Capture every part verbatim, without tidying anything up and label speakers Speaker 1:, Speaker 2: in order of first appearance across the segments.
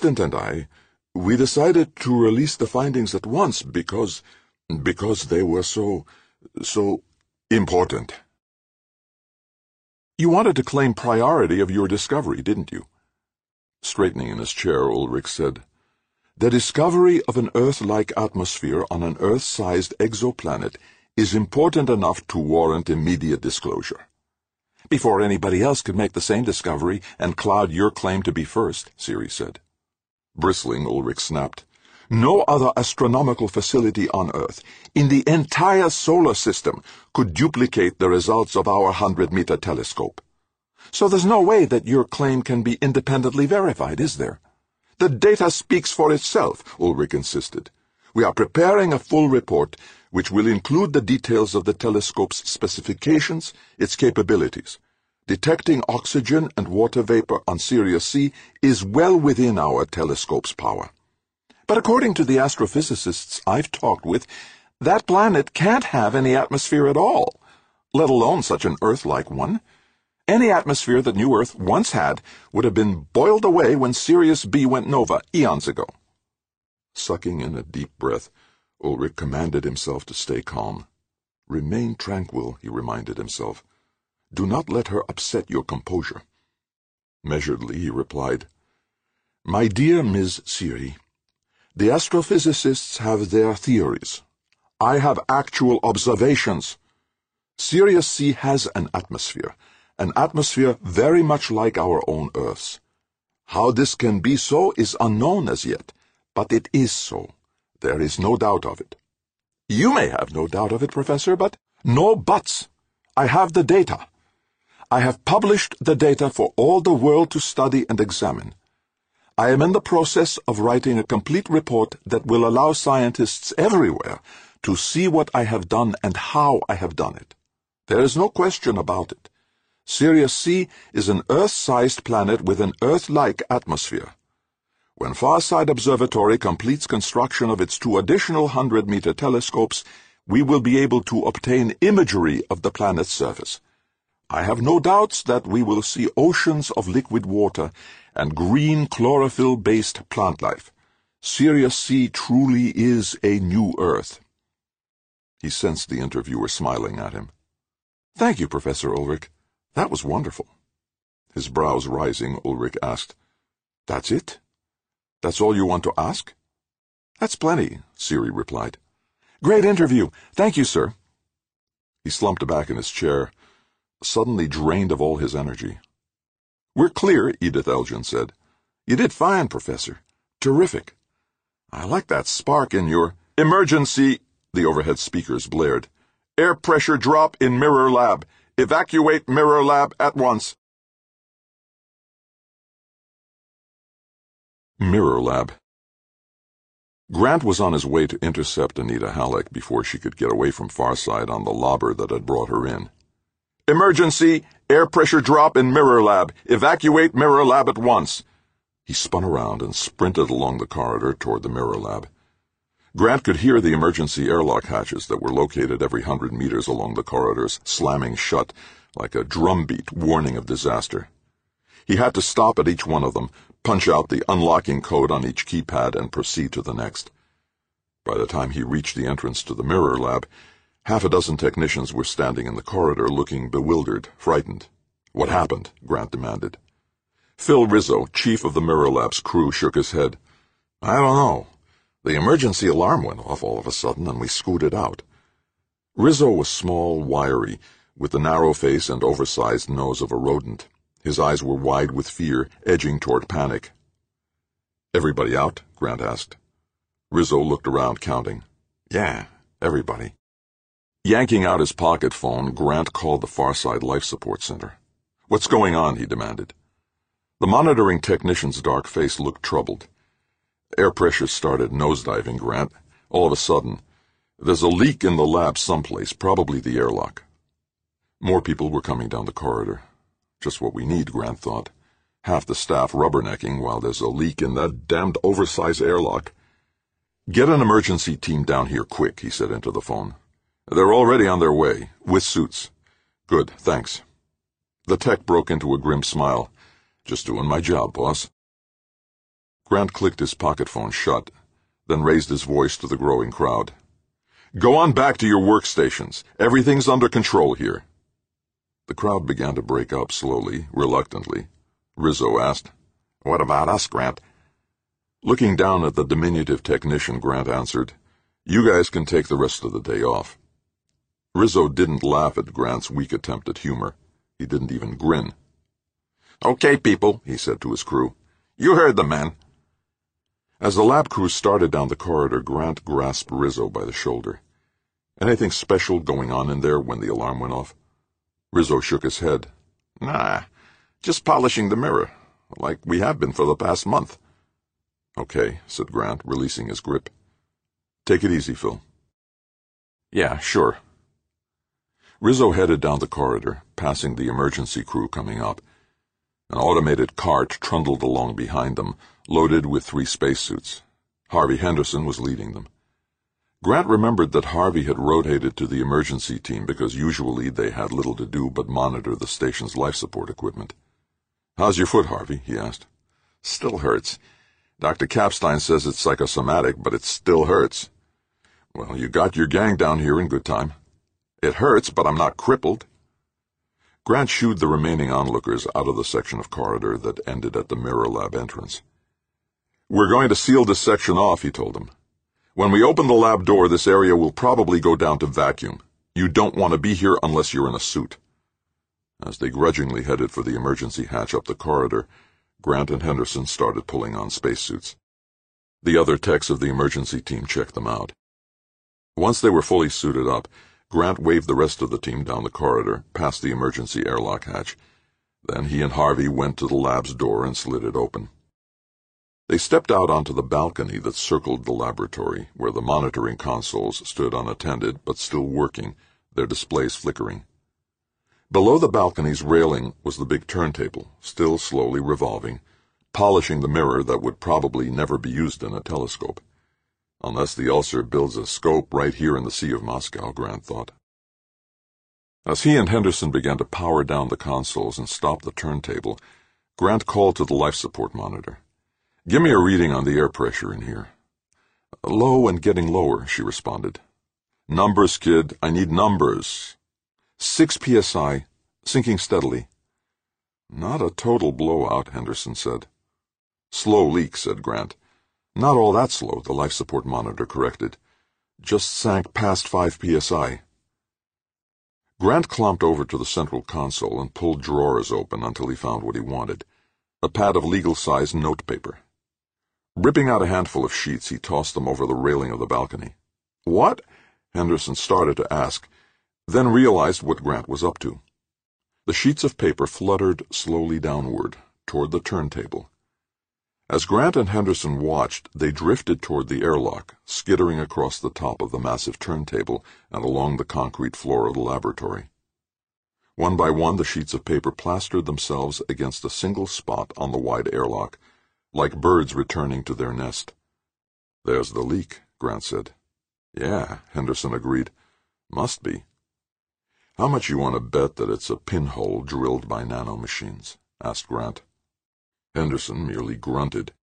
Speaker 1: assistant and I, we decided to release the findings at once because, because they were so, so important. You wanted to claim priority of your discovery, didn't you? Straightening in his chair, Ulrich said, The discovery of an Earth-like atmosphere on an Earth-sized exoplanet is important enough to warrant immediate disclosure. Before anybody else could make the same discovery and cloud your claim to be first, Siri said. Bristling, Ulrich snapped, No other astronomical facility on Earth, in the entire solar system, could duplicate the results of our hundred-meter telescope. So there's no way that your claim can be independently verified, is there? The data speaks for itself, Ulrich insisted. We are preparing a full report which will include the details of the telescope's specifications, its capabilities. Detecting oxygen and water vapor on Sirius C is well within our telescope's power. But according to the astrophysicists I've talked with, that planet can't have any atmosphere at all, let alone such an Earth-like one. Any atmosphere that New Earth once had would have been boiled away when Sirius B went nova eons ago. Sucking in a deep breath, Ulrich commanded himself to stay calm. Remain tranquil, he reminded himself. Do not let her upset your composure. Measuredly, he replied, My dear Miss Siri, the astrophysicists have their theories. I have actual observations. Sirius C has an atmosphere, an atmosphere very much like our own Earth's. How this can be so is unknown as yet, but it is so. There is no doubt of it. You may have no doubt of it, Professor, but no buts. I have the data. I have published the data for all the world to study and examine. I am in the process of writing a complete report that will allow scientists everywhere to see what I have done and how I have done it. There is no question about it. Sirius C is an Earth-sized planet with an Earth-like atmosphere. When Farside Observatory completes construction of its two additional hundred-meter telescopes, we will be able to obtain imagery of the planet's surface. I have no doubts that we will see oceans of liquid water and green chlorophyll-based plant life. Sirius C truly is a new Earth. He sensed the interviewer smiling at him. Thank you, Professor Ulrich. That was wonderful. His brows rising, Ulrich asked, That's it? That's all you want to ask? That's plenty, Siri replied. Great interview. Thank you, sir. He slumped back in his chair, suddenly drained of all his energy. We're clear, Edith Elgin said. You did fine, Professor. Terrific. I like that spark in your... Emergency, the overhead speakers blared. Air pressure drop in Mirror Lab. Evacuate Mirror Lab at once. Mirror Lab. Grant was on his way to intercept Anita Halleck before she could get away from Farside on the lobber that had brought her in. Emergency! Air pressure drop in Mirror Lab. Evacuate Mirror Lab at once. He spun around and sprinted along the corridor toward the Mirror Lab. Grant could hear the emergency airlock hatches that were located every hundred meters along the corridors slamming shut like a drumbeat warning of disaster. He had to stop at each one of them, punch out the unlocking code on each keypad, and proceed to the next. By the time he reached the entrance to the Mirror Lab, half a dozen technicians were standing in the corridor looking bewildered, frightened. What happened? Grant demanded. Phil Rizzo, chief of the Mirror Lab's crew, shook his head. I don't know. The emergency alarm went off all of a sudden, and we scooted out. Rizzo was small, wiry, with the narrow face and oversized nose of a rodent. His eyes were wide with fear, edging toward panic. Everybody out? Grant asked. Rizzo looked around, counting. Yeah, everybody. Yanking out his pocket phone, Grant called the Farside Life Support Center. What's going on? He demanded. The monitoring technician's dark face looked troubled. Air pressure started nosediving, Grant. All of a sudden, there's a leak in the lab someplace, probably the airlock. More people were coming down the corridor. Just what we need, Grant thought. Half the staff rubbernecking while there's a leak in that damned oversized airlock. Get an emergency team down here quick, he said into the phone. They're already on their way, with suits. Good, thanks. The tech broke into a grim smile. Just doing my job, boss. Grant clicked his pocket phone shut, then raised his voice to the growing crowd. Go on back to your workstations. Everything's under control here. The crowd began to break up slowly, reluctantly. Rizzo asked, What about us, Grant? Looking down at the diminutive technician, Grant answered, You guys can take the rest of the day off. Rizzo didn't laugh at Grant's weak attempt at humor. He didn't even grin. Okay, people, he said to his crew. You heard the man. As the lab crew started down the corridor, Grant grasped Rizzo by the shoulder. Anything special going on in there when the alarm went off? Rizzo shook his head. Nah, just polishing the mirror, like we have been for the past month. Okay, said Grant, releasing his grip. Take it easy, Phil. Yeah, sure. Rizzo headed down the corridor, passing the emergency crew coming up. An automated cart trundled along behind them, loaded with three spacesuits. Harvey Henderson was leading them. Grant remembered that Harvey had rotated to the emergency team because usually they had little to do but monitor the station's life support equipment. How's your foot, Harvey? He asked. Still hurts. Doctor Kapstein says it's psychosomatic, but it still hurts. Well, you got your gang down here in good time. It hurts, but I'm not crippled. Grant shooed the remaining onlookers out of the section of corridor that ended at the Mirror Lab entrance. We're going to seal this section off, he told them. When we open the lab door, this area will probably go down to vacuum. You don't want to be here unless you're in a suit. As they grudgingly headed for the emergency hatch up the corridor, Grant and Henderson started pulling on spacesuits. The other techs of the emergency team checked them out. Once they were fully suited up, Grant waved the rest of the team down the corridor, past the emergency airlock hatch. Then he and Harvey went to the lab's door and slid it open. They stepped out onto the balcony that circled the laboratory, where the monitoring consoles stood unattended but still working, their displays flickering. Below the balcony's railing was the big turntable, still slowly revolving, polishing the mirror that would probably never be used in a telescope. Unless the ulcer builds a scope right here in the Sea of Moscow, Grant thought. As he and Henderson began to power down the consoles and stop the turntable, Grant called to the life support monitor. Give me a reading on the air pressure in here. Low and getting lower, she responded. Numbers, kid. I need numbers. Six P S I, sinking steadily. Not a total blowout, Henderson said. Slow leak, said Grant. Not all that slow, the life support monitor corrected. Just sank past five P S I. Grant clomped over to the central console and pulled drawers open until he found what he wanted, a pad of legal-sized notepaper. Ripping out a handful of sheets, he tossed them over the railing of the balcony. What? Henderson started to ask, then realized what Grant was up to. The sheets of paper fluttered slowly downward, toward the turntable. As Grant and Henderson watched, they drifted toward the airlock, skittering across the top of the massive turntable and along the concrete floor of the laboratory. One by one, the sheets of paper plastered themselves against a single spot on the wide airlock, like birds returning to their nest. There's the leak, Grant said. Yeah, Henderson agreed. Must be. How much you want to bet that it's a pinhole drilled by nanomachines? Asked Grant. Henderson merely grunted.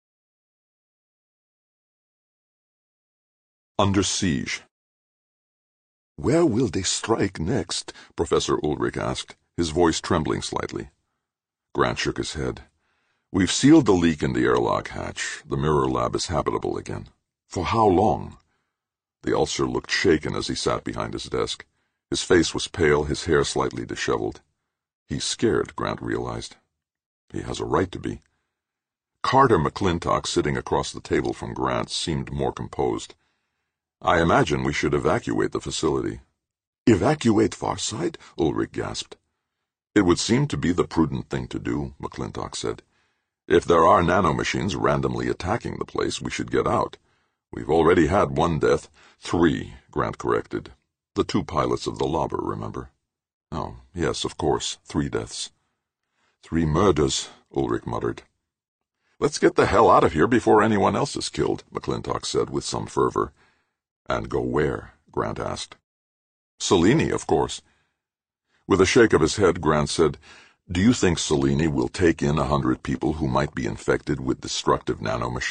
Speaker 1: Under siege. Where will they strike next? Professor Ulrich asked, his voice trembling slightly. Grant shook his head. We've sealed the leak in the airlock hatch. The mirror lab is habitable again. For how long? The ulcer looked shaken as he sat behind his desk. His face was pale, his hair slightly disheveled. He's scared, Grant realized. He has a right to be. Carter McClintock, sitting across the table from Grant, seemed more composed. I imagine we should evacuate the facility. Evacuate Farside? Ulrich gasped. It would seem to be the prudent thing to do, McClintock said. If there are nanomachines randomly attacking the place, we should get out. We've already had one death. Three, Grant corrected. The two pilots of the Lauber, remember? Oh, yes, of course, three deaths. Three murders, Ulrich muttered. Let's get the hell out of here before anyone else is killed, McClintock said with some fervor. And go where? Grant asked. Selene, of course. With a shake of his head, Grant said, Do you think Selene will take in a hundred people who might be infected with destructive nanomachines?